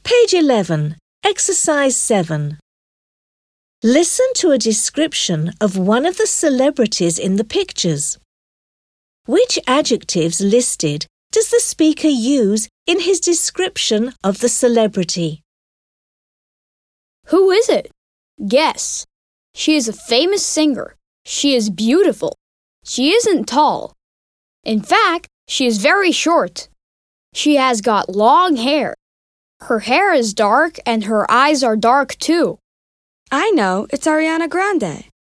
Page 11, Exercise 7. Listen to a description of one of the celebrities in the pictures. Which adjectives listed does the speaker use in his description of the celebrity? Who is it? Guess. She is a famous singer. She is beautiful. She isn't tall. In fact, she is very short. She has got long hair. Her hair is dark and her eyes are dark too. I know, it's Ariana Grande.